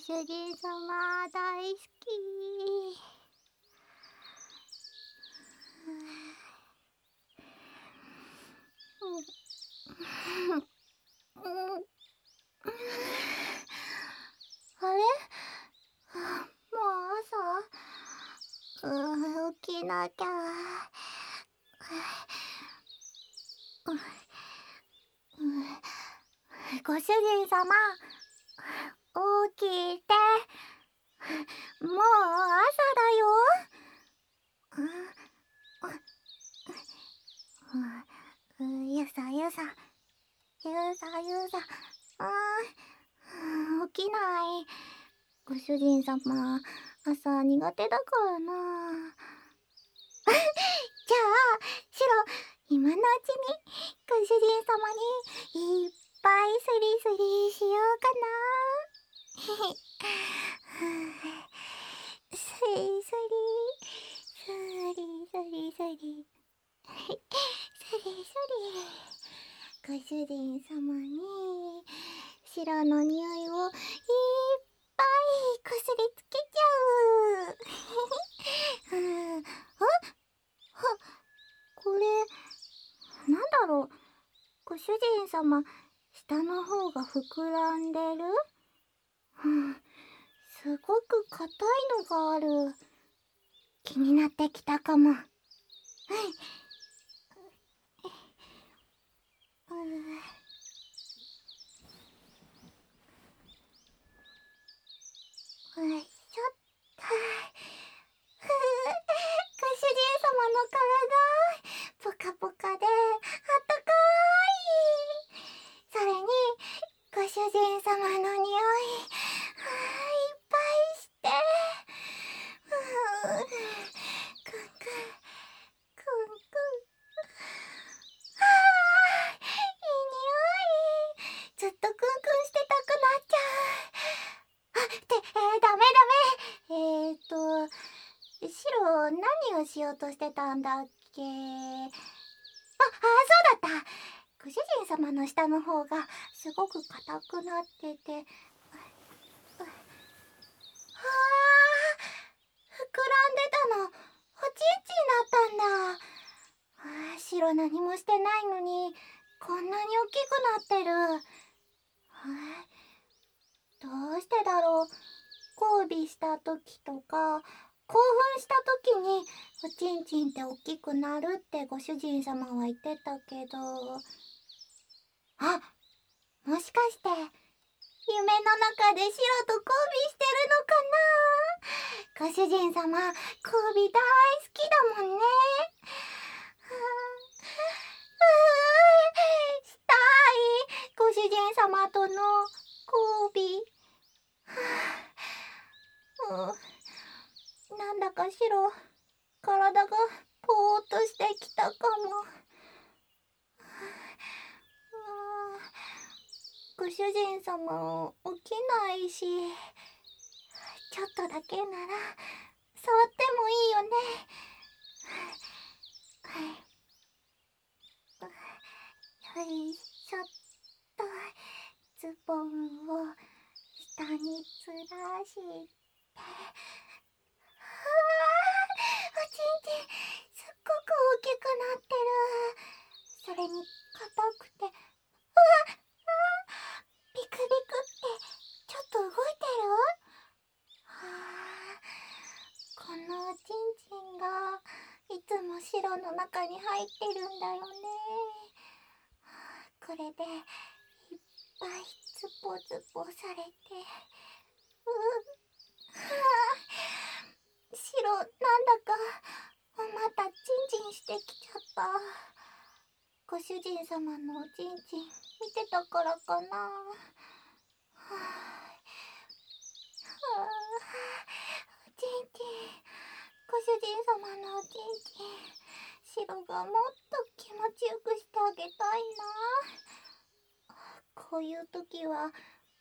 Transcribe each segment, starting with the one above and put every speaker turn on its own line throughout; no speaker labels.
主人様大好き。あれ、もう朝。起きなきゃ。ご主人様、起きて。もう朝だよ。ゆさゆさ、ゆさゆさ。起きない。ご主人様、朝苦手だからな。じゃあ、シロ、今のうちにご主人様にいっぱいスリスリしようかな。スリスリ、スリスリスリ、スリスリ。ご主人様にシロの匂いをいっぱいこすりつけちゃう。これなんだろう。ご主人様、下の方が膨らんでる？すごく硬いのがある。気になってきたかも。よいしょっと。ご主人様の体、ポカポカであったかい。それに、ご主人様の匂い、いっぱいして。くんくん、くんくん。いい匂い。ずっとクンクンしてたくなっちゃう。ダメダメ。シロ、何をしようとしてたんだっけ。そうだった。ご主人様の下の方がすごく硬くなってて。膨らんでたの、おちんちんだったんだ。シロ何もしてないのに、こんなに大きくなってる。どうしてだろう。交尾した時とか、興奮した時におちんちんって大きくなるってご主人様は言ってたけど。もしかして夢の中でシロと交尾してるのかな。ご主人様、交尾大好きだもんね。したい。ご主人様との交尾。なんだかシロ、体がぽーっとしてきたかも。ご主人様起きないし、ちょっとだけなら触ってもいいよね。よいしょっと。ズボンを下にずらして。おちんちんすっごく大きくなってる。それに硬くて、ビクビクってちょっと動いてる？このおちんちんがいつもシロの中に入ってるんだよね。これでいっぱいズボズボされて。シロ、なんだかまたチンチンしてきちゃった。ご主人様のおちんちん見てたからかな。おちんちん、ご主人様のおちんちん、シロがもっと気持ちよくしてあげたいな。こういう時は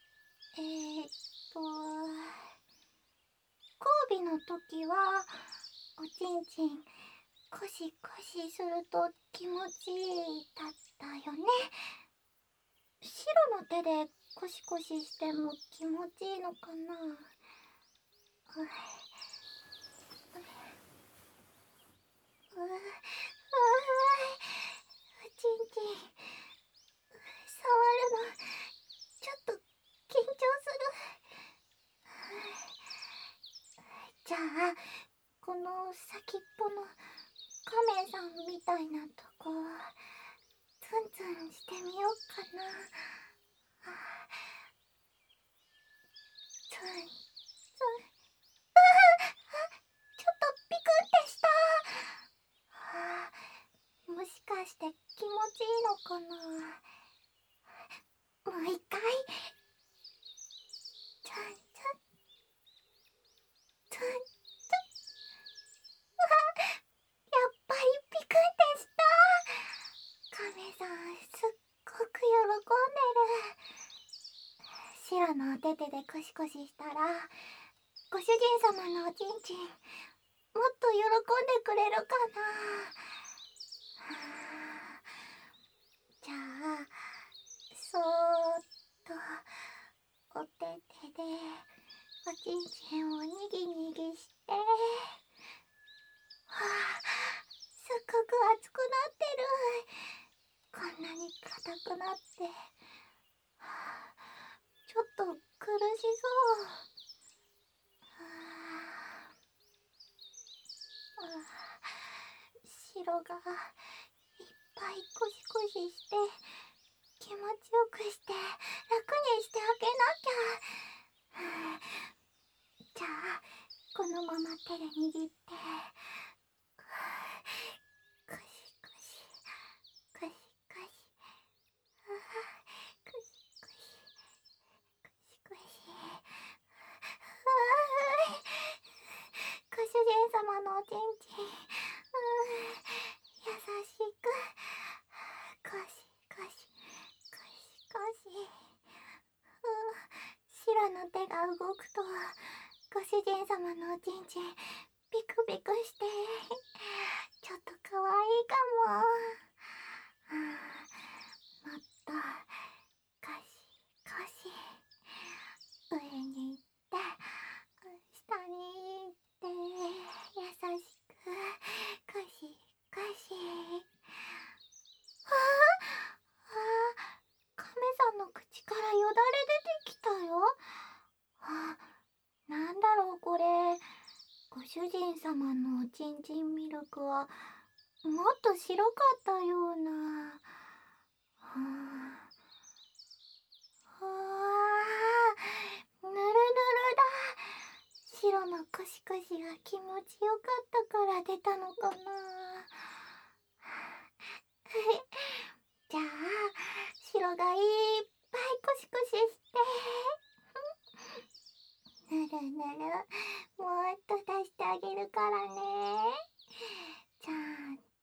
交尾の時はおちんちんコシコシすると気持ちいいだったよね。シロの手でコシコシしても気持ちいいのかな。ちんちん触るのちょっと緊張する。じゃあこの先っぽのカメさんみたいなとこツンツンしてみようかな。ツンツン。ちょっとピクってした。もしかして気持ちいいのかな。もう一回。ツンツンツンツン。やっぱりピクってした。カメさんすっごく喜んでる。白のお手手でコシコシしたらご主人様のおちんちんもっと喜んでくれるかな。じゃあそーっとお手手でおちんちんをにぎにぎして、すっごく熱くなってる。こんなに硬くなってちょっと苦しそう。白がいっぱいコシコシして気持ちよくして楽にしてあげなきゃ。じゃあこのまま手で握ってコシコシコシコシコシコシコシコシ。ご主人様のおちんちん優しくコシコシコシコシ。白の手が動くとご主人様のおちんちんビクビクしてちょっとかわいいかも。もっとコシコシ上に行って下に行って優しくコシコシ。カメさんの口からよだれ出てきたよ。なんだろうこれ。ご主人様のおちんちんミルクはもっと白かったような。ぬるぬるだ。白のコシコシが気持ちよかったから出たのかな。じゃあ白がいっぱいコシコシしてぬるぬるもっと出してあげるからね。ちゃんと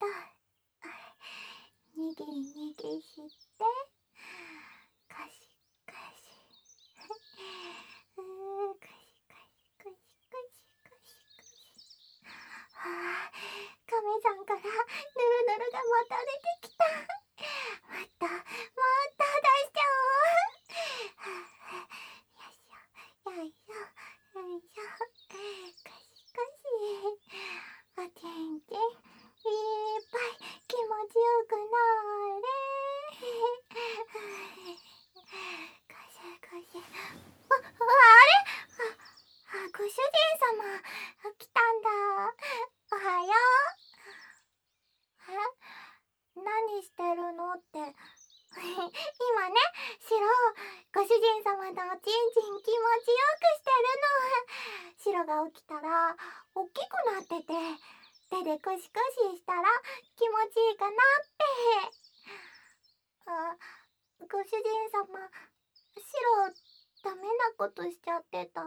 にぎにぎしてコシコシコシコシコシコシコシ。カメさんからぬるぬるがまた出てきた。もっともっと出しちゃおう。よいしょよいしょよいしょ。コシコシおちんちんいっぱい気持ちよくなーれ。コシコシ。あれ、ご主人様来たんだ。おはよう。何してるのって。今ね、シロご主人様のおちんちん気持ちよくしてるの。シロが起きたら大きくなってて手でコシコシしたら気持ちいいかなって。ご主人様、シロダメなことしちゃってた？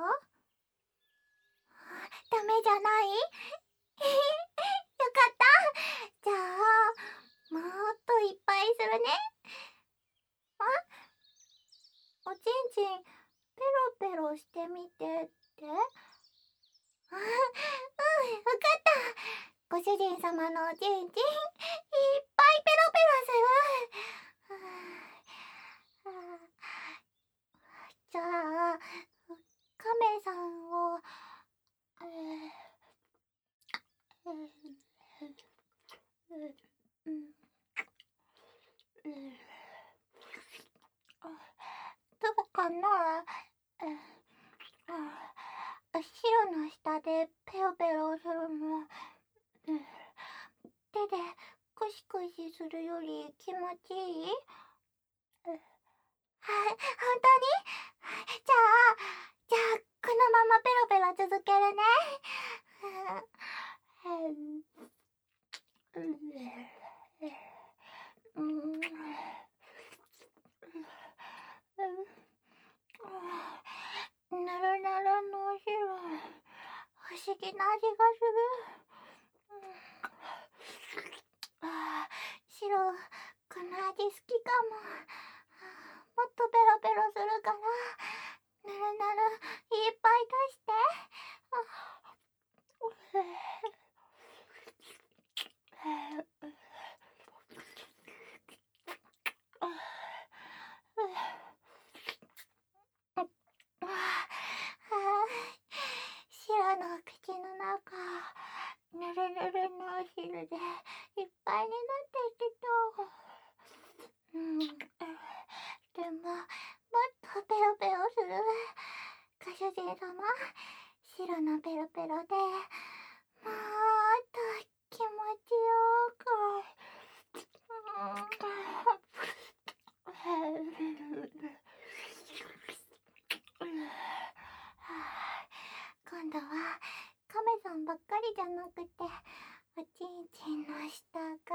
ダメじゃない？よかった。じゃあもっといっぱいするね。おちんちんペロペロしてみてって。わかった。ご主人様のおちんちんいっぱいペロペロする。 白の下でペロペロするの、手でクシクシするより気持ちいい？本当に？じゃあこのままペロペロ続けるね。ぬるぬるの白、不思議な味がする。白、この味好きかも。もっとペロペロするから、ぬるぬるいっぱい出して。白の口の中、ぬるぬるのお汁でいっぱいになってきた。でも、もっとペロペロする。ご主人様、白のペロペロで、もっと気持ちよく。今度はカメさんばっかりじゃなくて、おちんちんの下から。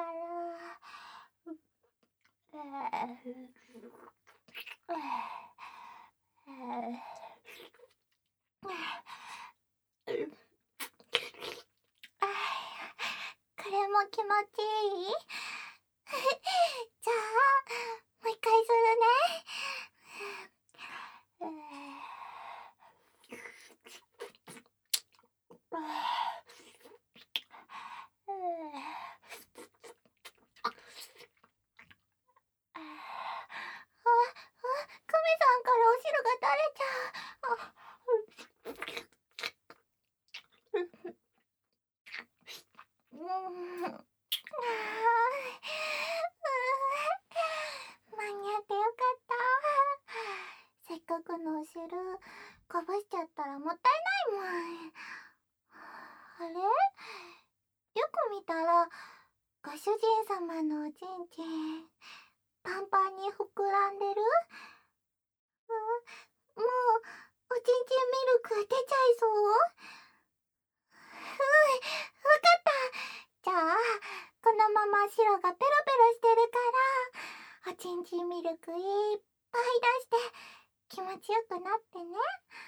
これも気持ちいい？じゃあもう一回するね。カメさんからお汁が垂れちゃう。間に合ってよかった。せっかくのお汁こぼしちゃったらもったいないもん。あれ？よく見たらご主人様のおちんちんパンパンに膨らんでる？もうおちんちんミルク出ちゃいそう？わかった。じゃあこのまま白がペロペロしてるからおちんちんミルクいっぱい出して気持ちよくなってね。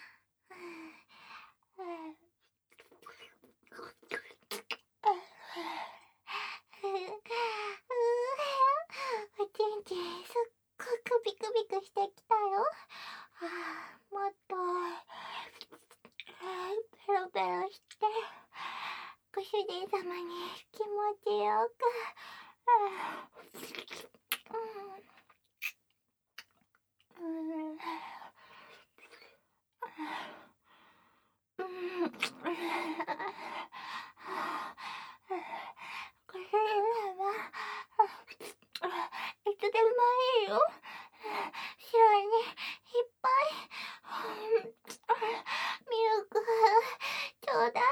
おちんちんすっごくビクビクしてきたよ。もっとペロペロしてご主人様に気持ちよく。ご主人様、いつでもいいよ。白にいっぱいミルクちょうだい。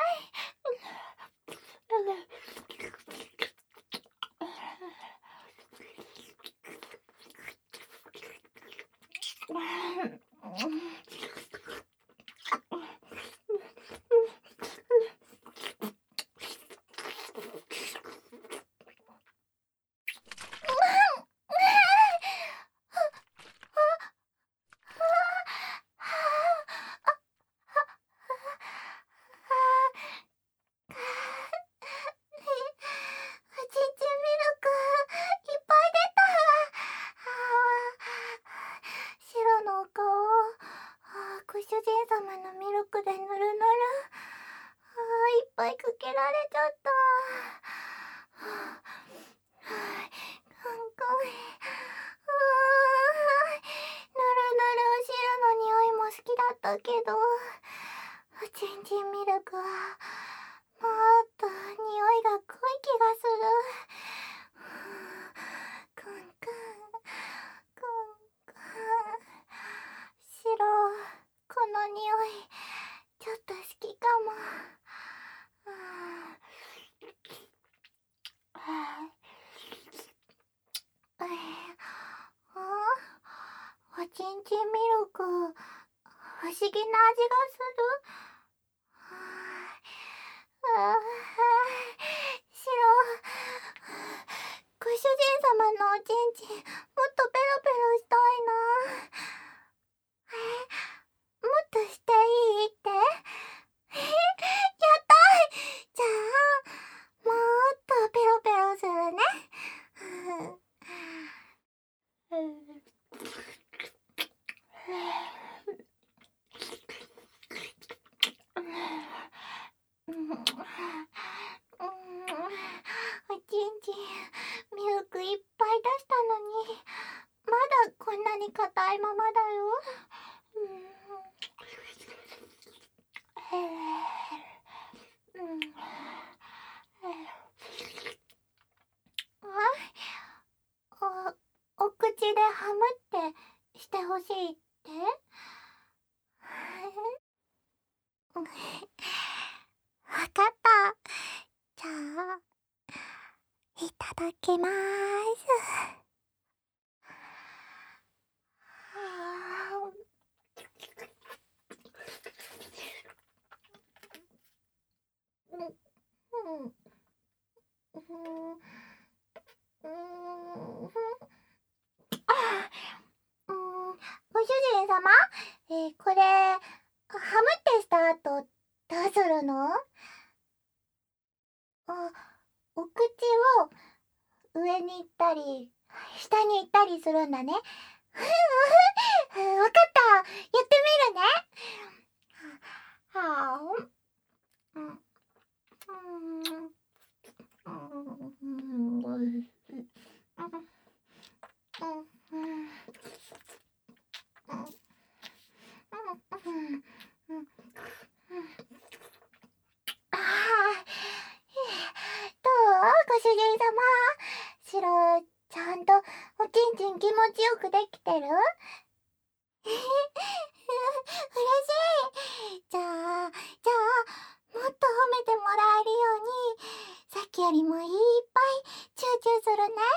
おちんちんミルクいっぱい出た。白のお顔ご主人様のミルクでぬるぬる。いっぱいかけられちゃった。かんかい。ぬるぬるお汁の匂いも好きだったけど、おちんちんミルクはもっと匂いが濃い気がする。くんくんくんくん。白、この匂いちょっと好きちんミルク、不思議な味がする。シロ、ご主人様のおちんちん、もっとペロペロしたいな。もっとしていいって。やったー。じゃあ、もっとペロペロするね。おちんちん、ミルクいっぱい出したのに、まだこんなに硬いままだよ。お口でハムってしてほしいって。わかった。じゃあ、いただきまーす。ご主人様、これ、ハムってした後、どうするの？お口を上に行ったり、下に行ったりするんだね。わかった。やってみるね。はあ。どう？ご主人様。シロ、ちゃんとおちんちん気持ちよくできてる？嬉しい。じゃあ、もっと褒めてもらえるように、さっきよりもいっぱいチューチューするね。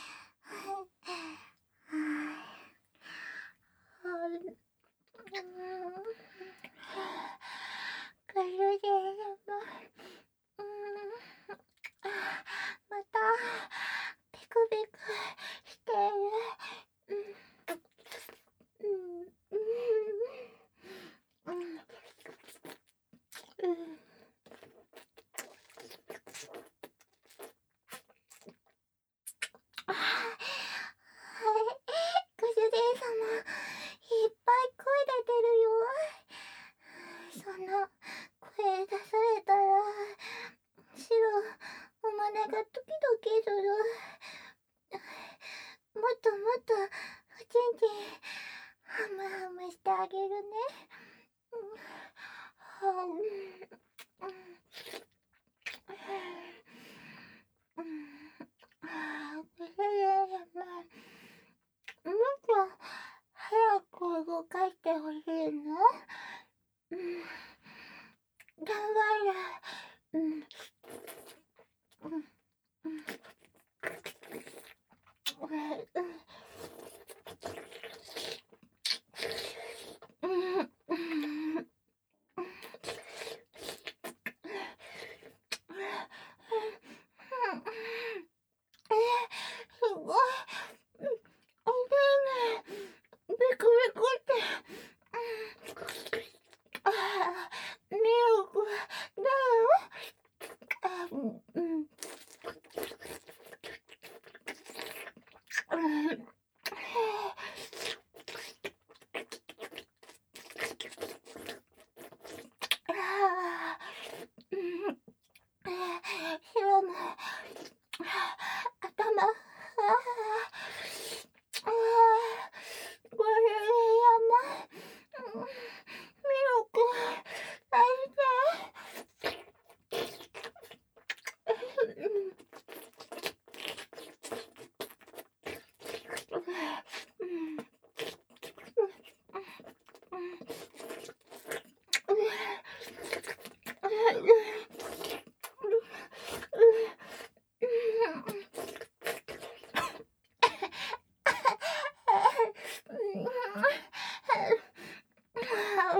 ご主人様、またピクピクしてる。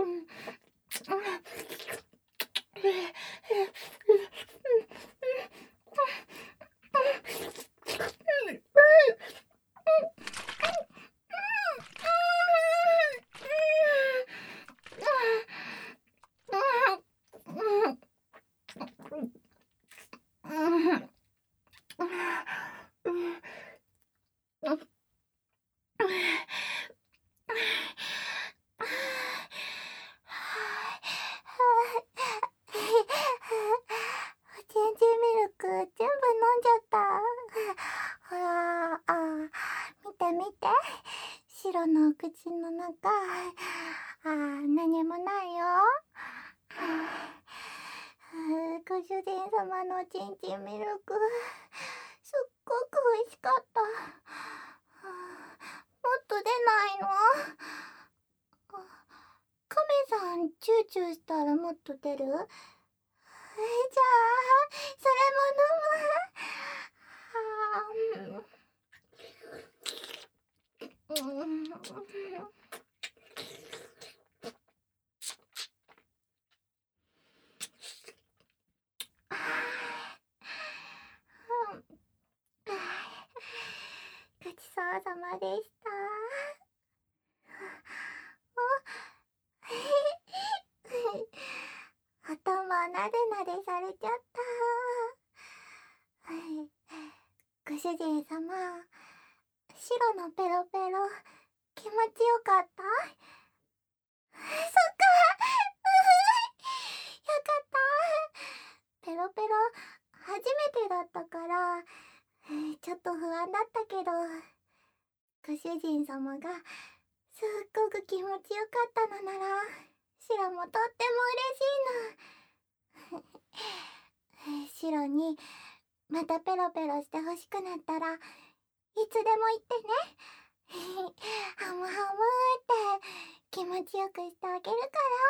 チンチンミルク全部飲んじゃった。ほら、見て見て。白のお口の中。何もないよ。ご主人様のチンチンミルク、すっごく美味しかった。もっと出ないの？カメさん、チューチューしたらもっと出る？じゃあ、それも飲む。ごちそうさまでした。頭なでなでされちゃった。ご主人様、白のペロペロ気持ちよかった？そっか。よかった。ペロペロ初めてだったからちょっと不安だったけど、ご主人様がすっごく気持ちよかったのなら、白もとっても嬉しいの。白にまたペロペロしてほしくなったらいつでも言ってね。ハムハムって気持ちよくしてあげるから。